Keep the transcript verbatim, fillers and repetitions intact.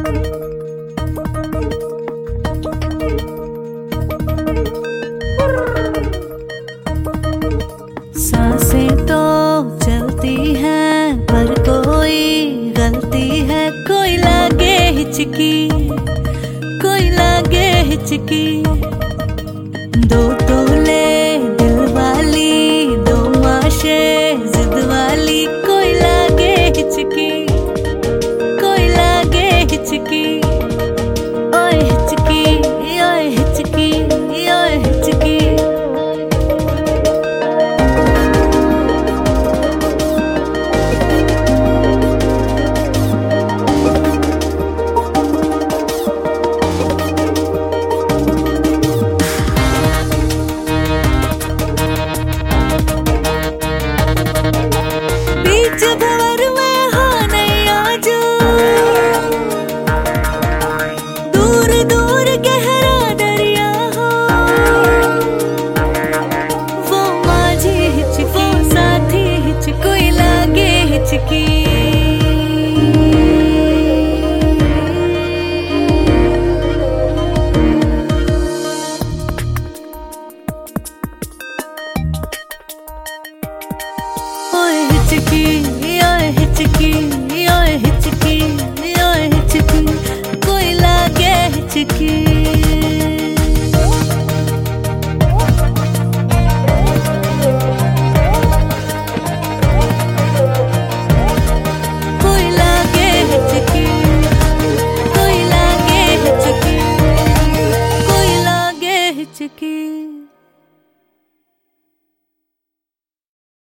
सांसें तो चलती हैं पर कोई गलती है, कोई लागे हिचकी, कोई लागे हिचकी। दो तोले दिल वाली, दो माशे जिद वाली, कोई लागे हिचकी, कोई लागे हिचकी। ओए हिचकी, ओए हिचकी, ओए हिचकी। ओए हिचकी।